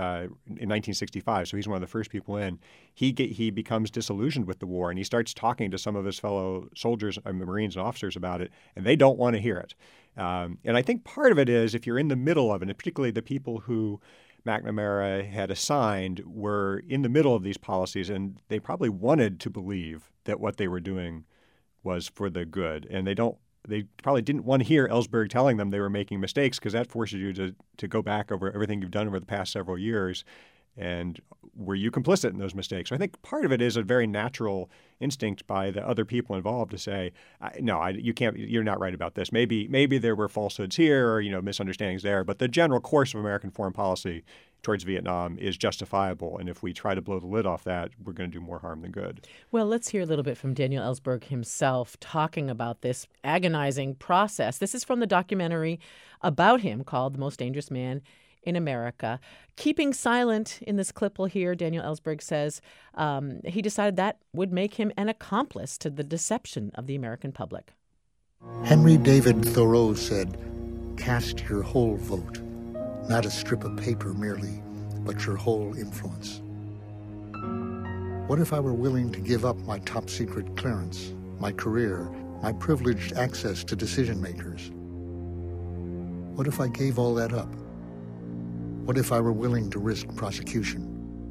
S8: 1965, so he's one of the first people in, he becomes disillusioned with the war, and he starts talking to some of his fellow soldiers, Marines and officers about it, and they don't want to hear it. And I think part of it is if you're in the middle of it, and particularly the people who McNamara had assigned were in the middle of these policies, and they probably wanted to believe that what they were doing was for the good. And they probably didn't want to hear Ellsberg telling them they were making mistakes, because that forces you to go back over everything you've done over the past several years. And were you complicit in those mistakes? So I think part of it is a very natural instinct by the other people involved to say, no, you can't. You're not right about this. Maybe there were falsehoods here or misunderstandings there. But the general course of American foreign policy towards Vietnam is justifiable. And if we try to blow the lid off that, we're going to do more harm than good.
S5: Well, let's hear a little bit from Daniel Ellsberg himself talking about this agonizing process. This is from the documentary about him called The Most Dangerous Man in America. Keeping silent in this clip we'll hear, Daniel Ellsberg says he decided that would make him an accomplice to the deception of the American public.
S10: Henry David Thoreau said, "Cast your whole vote, not a strip of paper merely, but your whole influence." What if I were willing to give up my top secret clearance, my career, my privileged access to decision makers? What if I gave all that up? What if I were willing to risk prosecution?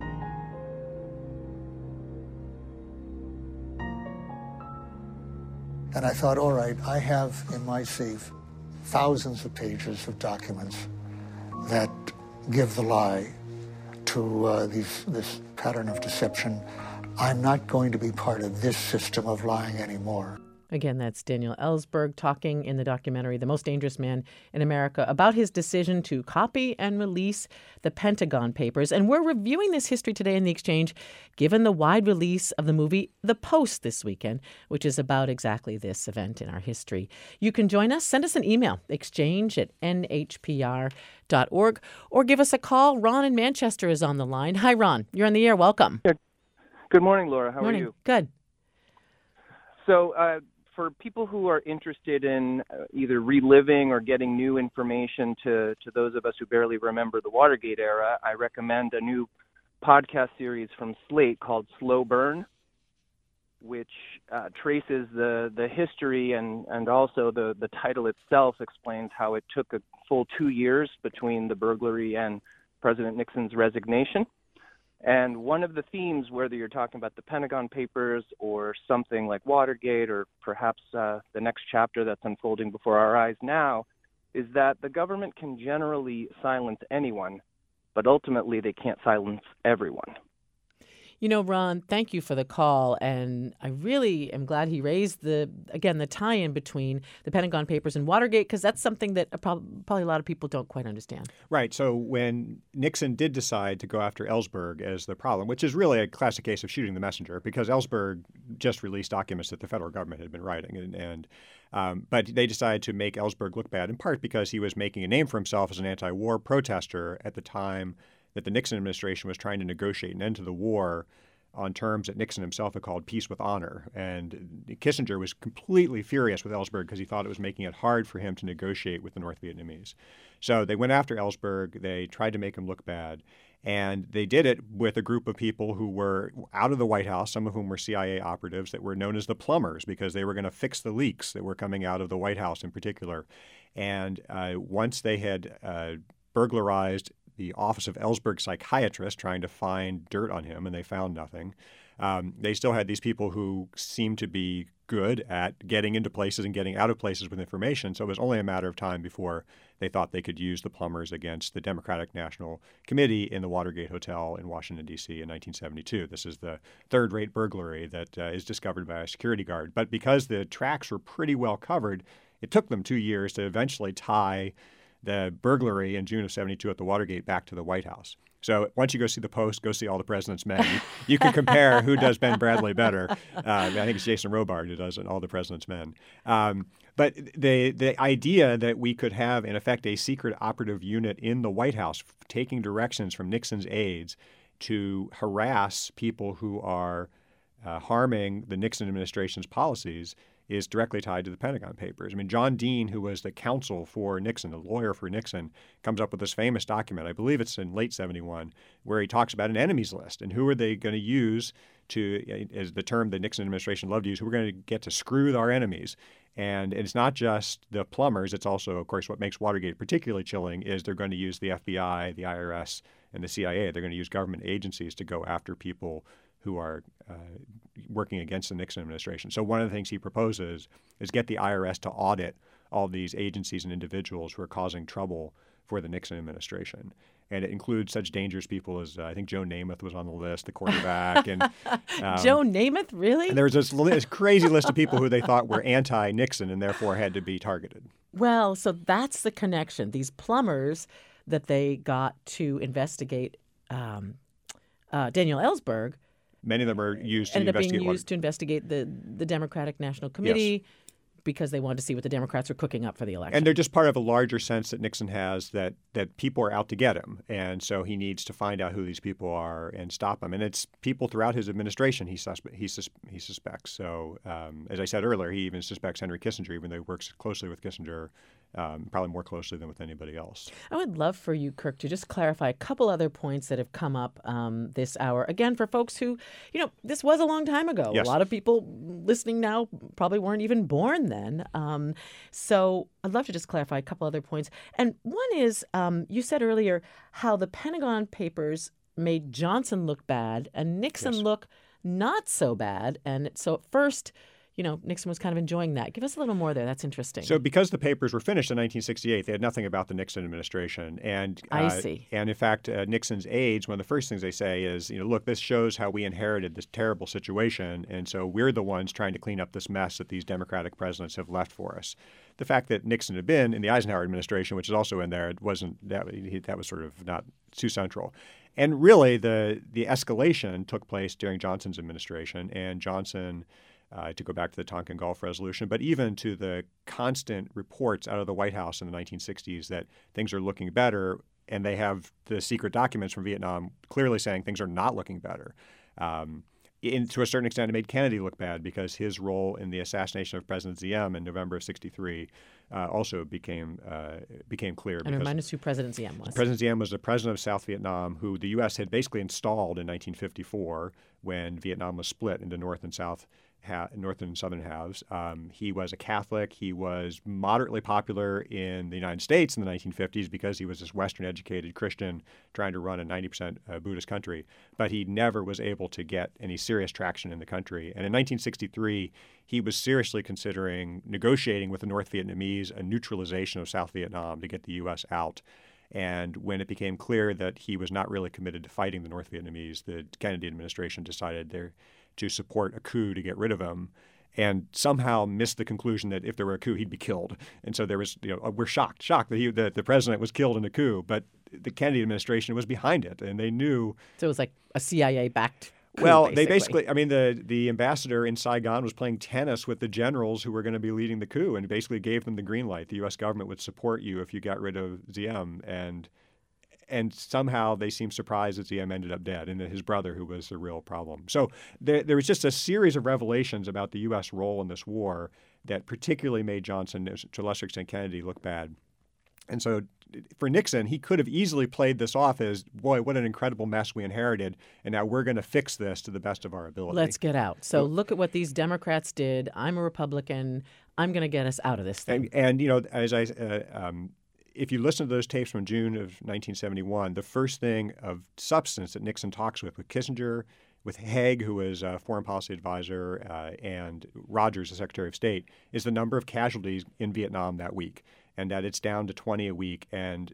S10: And I thought, all right, I have in my safe thousands of pages of documents that give the lie to this pattern of deception. I'm not going to be part of this system of lying anymore.
S5: Again, that's Daniel Ellsberg talking in the documentary The Most Dangerous Man in America about his decision to copy and release the Pentagon Papers. And we're reviewing this history today in The Exchange, given the wide release of the movie The Post this weekend, which is about exactly this event in our history. You can join us. Send us an email, exchange@nhpr.org, or give us a call. Ron in Manchester is on the line. Hi, Ron. You're on the air. Welcome.
S19: Good morning, Laura. How are you?
S5: Good.
S19: So, for people who are interested in either reliving or getting new information to those of us who barely remember the Watergate era, I recommend a new podcast series from Slate called Slow Burn, which traces the history and also the title itself explains how it took a full 2 years between the burglary and President Nixon's resignation. And one of the themes, whether you're talking about the Pentagon Papers or something like Watergate or perhaps the next chapter that's unfolding before our eyes now, is that the government can generally silence anyone, but ultimately they can't silence everyone.
S5: You know, Ron, thank you for the call, and I really am glad he raised the tie-in between the Pentagon Papers and Watergate, because that's something that probably a lot of people don't quite understand.
S8: Right. So when Nixon did decide to go after Ellsberg as the problem, which is really a classic case of shooting the messenger, because Ellsberg just released documents that the federal government had been writing, but they decided to make Ellsberg look bad, in part because he was making a name for himself as an anti-war protester at the time that the Nixon administration was trying to negotiate an end to the war on terms that Nixon himself had called peace with honor. And Kissinger was completely furious with Ellsberg because he thought it was making it hard for him to negotiate with the North Vietnamese. So they went after Ellsberg. They tried to make him look bad. And they did it with a group of people who were out of the White House, some of whom were CIA operatives that were known as the plumbers because they were going to fix the leaks that were coming out of the White House in particular. And once they had burglarized the office of Ellsberg psychiatrist, trying to find dirt on him, and they found nothing. They still had these people who seemed to be good at getting into places and getting out of places with information. So it was only a matter of time before they thought they could use the plumbers against the Democratic National Committee in the Watergate Hotel in Washington, D.C. in 1972. This is the third-rate burglary that is discovered by a security guard. But because the tracks were pretty well covered, it took them 2 years to eventually tie the burglary in June of 72 at the Watergate back to the White House. So once you go see The Post, go see All the President's Men. You can compare who does Ben Bradley better. I think it's Jason Robard who does All the President's Men. But the idea that we could have, in effect, a secret operative unit in the White House taking directions from Nixon's aides to harass people who are harming the Nixon administration's policies is directly tied to the Pentagon Papers. I mean, John Dean, who was the counsel for Nixon, the lawyer for Nixon, comes up with this famous document, I believe it's in late 71, where he talks about an enemies list and who are they going to use to, as the term the Nixon administration loved to use, who we're going to get to screw our enemies. And it's not just the plumbers. It's also, of course, what makes Watergate particularly chilling is they're going to use the FBI, the IRS, and the CIA. They're going to use government agencies to go after people who are working against the Nixon administration. So one of the things he proposes is get the IRS to audit all these agencies and individuals who are causing trouble for the Nixon administration. And it includes such dangerous people as, I think Joe Namath was on the list, the quarterback. And
S5: Joe Namath, really?
S8: And there was this crazy list of people who they thought were anti-Nixon and therefore had to be targeted.
S5: Well, so that's the connection. These plumbers that they got to investigate Daniel Ellsberg,
S8: many of them are used to
S5: ended up
S8: investigate
S5: being used to investigate the Democratic National Committee.
S8: Yes.
S5: Because they wanted to see what the Democrats were cooking up for the election.
S8: And they're just part of a larger sense that Nixon has that people are out to get him. And so he needs to find out who these people are and stop them. And it's people throughout his administration he suspects. So as I said earlier, he even suspects Henry Kissinger, even though he works closely with Kissinger probably more closely than with anybody else.
S5: I would love for you, Kirk, to just clarify a couple other points that have come up this hour. Again, for folks who, this was a long time ago.
S8: Yes.
S5: A lot of people listening now probably weren't even born then. So I'd love to just clarify a couple other points. And one is, you said earlier how the Pentagon Papers made Johnson look bad and Nixon look not so bad. And so at first, Nixon was kind of enjoying that. Give us a little more there. That's interesting.
S8: So because the papers were finished in 1968, they had nothing about the Nixon administration. And
S5: I see.
S8: And in fact, Nixon's aides, one of the first things they say is, look, this shows how we inherited this terrible situation. And so we're the ones trying to clean up this mess that these Democratic presidents have left for us. The fact that Nixon had been in the Eisenhower administration, which is also in there, that was sort of not too central. And really, the escalation took place during Johnson's administration, and Johnson, to go back to the Tonkin Gulf resolution, but even to the constant reports out of the White House in the 1960s that things are looking better, and they have the secret documents from Vietnam clearly saying things are not looking better. To a certain extent, it made Kennedy look bad because his role in the assassination of President Diem in November of '63 also became clear.
S5: And remind us who President Diem was.
S8: President Diem was the president of South Vietnam, who the U.S. had basically installed in 1954 when Vietnam was split into North and Southern halves. He was a Catholic. He was moderately popular in the United States in the 1950s because he was this Western-educated Christian trying to run a 90% Buddhist country. But he never was able to get any serious traction in the country. And in 1963, he was seriously considering negotiating with the North Vietnamese a neutralization of South Vietnam to get the U.S. out. And when it became clear that he was not really committed to fighting the North Vietnamese, the Kennedy administration decided to support a coup to get rid of him, and somehow missed the conclusion that if there were a coup, he'd be killed. And so there was, we're shocked that the president was killed in a coup, but the Kennedy administration was behind it, and they knew.
S5: So it was like a CIA-backed coup,
S8: well, they basically, the ambassador in Saigon was playing tennis with the generals who were going to be leading the coup, and basically gave them the green light. The U.S. government would support you if you got rid of Diem, and somehow they seemed surprised that Diem ended up dead, and that his brother, who was the real problem. So there was just a series of revelations about the U.S. role in this war that particularly made Johnson, to a lesser extent Kennedy, look bad. And so for Nixon, he could have easily played this off as, boy, what an incredible mess we inherited, and now we're going to fix this to the best of our ability.
S5: Let's get out. So look at what these Democrats did. I'm a Republican. I'm going to get us out of this thing.
S8: And as if you listen to those tapes from June of 1971, the first thing of substance that Nixon talks with Kissinger, with Haig, who was a foreign policy advisor, and Rogers, the Secretary of State, is the number of casualties in Vietnam that week, and that it's down to 20 a week. And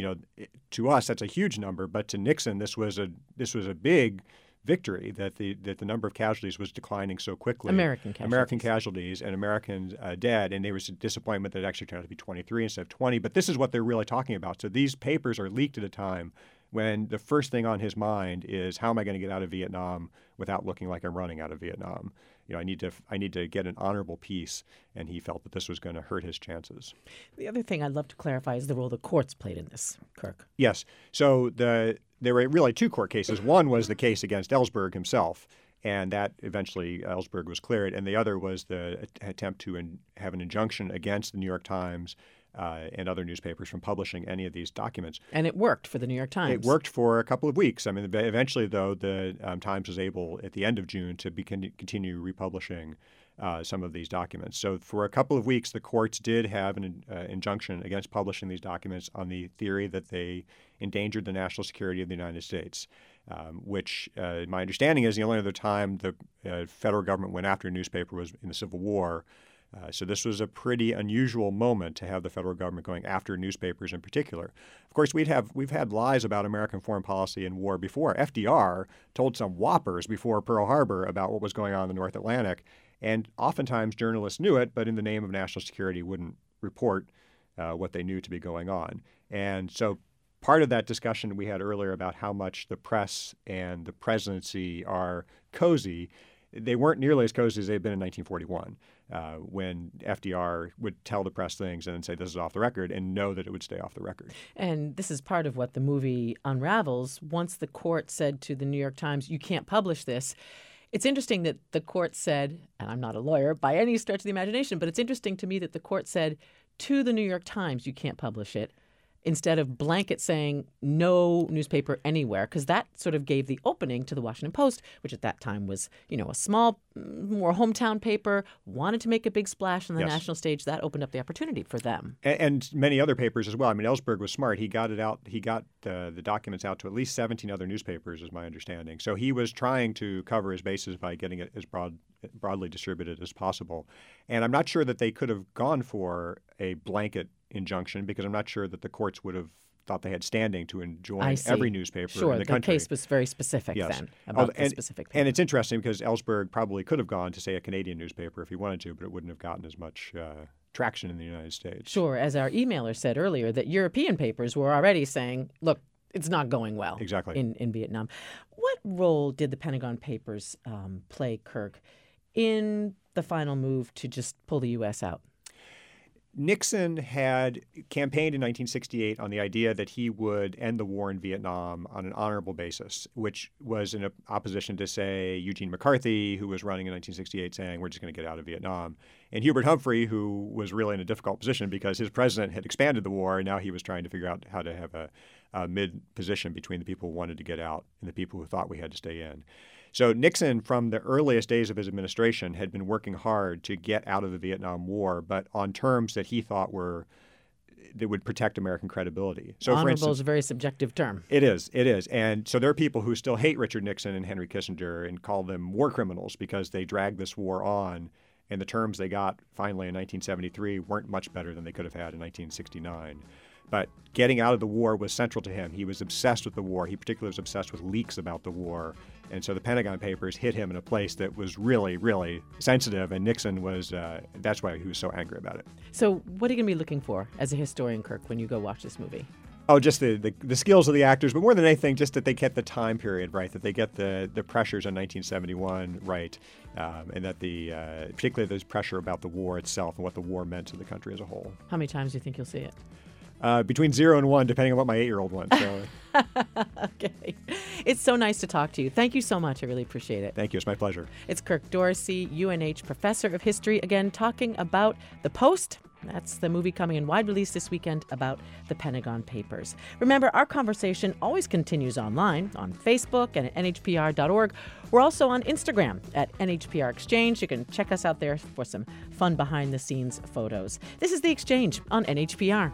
S8: to us, that's a huge number, but to Nixon, this was a big victory that the number of casualties was declining so quickly.
S5: American
S8: casualties and Americans dead, and there was a disappointment that it actually turned out to be 23 instead of 20. But this is what they're really talking about. So these papers are leaked at a time when the first thing on his mind is, how am I going to get out of Vietnam without looking like I'm running out of Vietnam? I need to get an honorable peace, and he felt that this was going to hurt his chances.
S5: The other thing I'd love to clarify is the role the courts played in this, Kirk.
S8: Yes. So there were really two court cases. One was the case against Ellsberg himself, and that eventually Ellsberg was cleared. And the other was the attempt to have an injunction against the New York Times and other newspapers from publishing any of these documents.
S5: And it worked for the New York Times.
S8: It worked for a couple of weeks. Eventually, though, the Times was able, at the end of June, to continue republishing some of these documents. So for a couple of weeks, the courts did have an injunction against publishing these documents on the theory that they endangered the national security of the United States, which my understanding is the only other time the federal government went after a newspaper was in the Civil War. So this was a pretty unusual moment to have the federal government going after newspapers in particular. Of course, we've had lies about American foreign policy in war before. FDR told some whoppers before Pearl Harbor about what was going on in the North Atlantic, and oftentimes journalists knew it, but in the name of national security wouldn't report what they knew to be going on. And so part of that discussion we had earlier about how much the press and the presidency are cozy, they weren't nearly as cozy as they've been in 1941, when FDR would tell the press things and then say, this is off the record, and know that it would stay off the record.
S5: And this is part of what the movie unravels. Once the court said to the New York Times, you can't publish this, it's interesting that the court said, and I'm not a lawyer by any stretch of the imagination, but it's interesting to me that the court said, to the New York Times, you can't publish it, instead of blanket saying no newspaper anywhere, because that sort of gave the opening to the Washington Post, which at that time was, a small, more hometown paper, wanted to make a big splash on the national stage. That opened up the opportunity for them.
S8: And many other papers as well. I mean, Ellsberg was smart. He got it out. He got the documents out to at least 17 other newspapers, is my understanding. So he was trying to cover his bases by getting it as broadly distributed as possible. And I'm not sure that they could have gone for a blanket injunction, because I'm not sure that the courts would have thought they had standing to enjoin every newspaper in the country.
S5: The case was very specific then about the specific paper.
S8: And it's interesting because Ellsberg probably could have gone to, say, a Canadian newspaper if he wanted to, but it wouldn't have gotten as much traction in the United States.
S5: Sure. As our emailer said earlier, that European papers were already saying, look, it's not going well in Vietnam. What role did the Pentagon Papers play, Kirk, in the final move to just pull the U.S. out?
S8: Nixon had campaigned in 1968 on the idea that he would end the war in Vietnam on an honorable basis, which was in opposition to, say, Eugene McCarthy, who was running in 1968 saying, we're just going to get out of Vietnam, and Hubert Humphrey, who was really in a difficult position because his president had expanded the war, and now he was trying to figure out how to have a mid-position between the people who wanted to get out and the people who thought we had to stay in. So Nixon, from the earliest days of his administration, had been working hard to get out of the Vietnam War, but on terms that he thought that would protect American credibility. So,
S5: honorable
S8: for instance,
S5: is a very subjective term.
S8: It is. And so there are people who still hate Richard Nixon and Henry Kissinger and call them war criminals because they dragged this war on, and the terms they got finally in 1973 weren't much better than they could have had in 1969. But getting out of the war was central to him. He was obsessed with the war. He particularly was obsessed with leaks about the war. And so the Pentagon Papers hit him in a place that was really, really sensitive. And Nixon was, that's why he was so angry about it.
S5: So what are you going to be looking for as a historian, Kirk, when you go watch this movie?
S8: Oh, just the skills of the actors, but more than anything, just that they get the time period right, that they get the pressures in 1971 right, and that particularly there's pressure about the war itself and what the war meant to the country as a whole.
S5: How many times do you think you'll see it?
S8: Between 0 and 1, depending on what my 8-year-old wants. So.
S5: Okay. It's so nice to talk to you. Thank you so much. I really appreciate it.
S8: Thank you. It's my pleasure.
S5: It's Kirk Dorsey, UNH professor of history, again talking about The Post. That's the movie coming in wide release this weekend about the Pentagon Papers. Remember, our conversation always continues online on Facebook and at nhpr.org. We're also on Instagram at NHPR Exchange. You can check us out there for some fun behind-the-scenes photos. This is The Exchange on NHPR.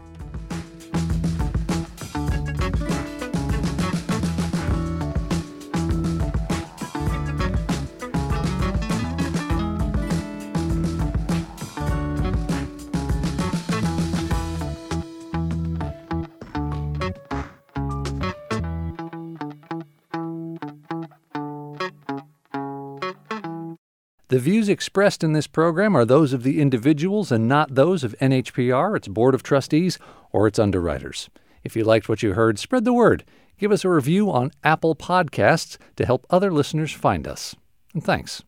S2: The views expressed in this program are those of the individuals and not those of NHPR, its Board of Trustees, or its underwriters. If you liked what you heard, spread the word. Give us a review on Apple Podcasts to help other listeners find us. And thanks.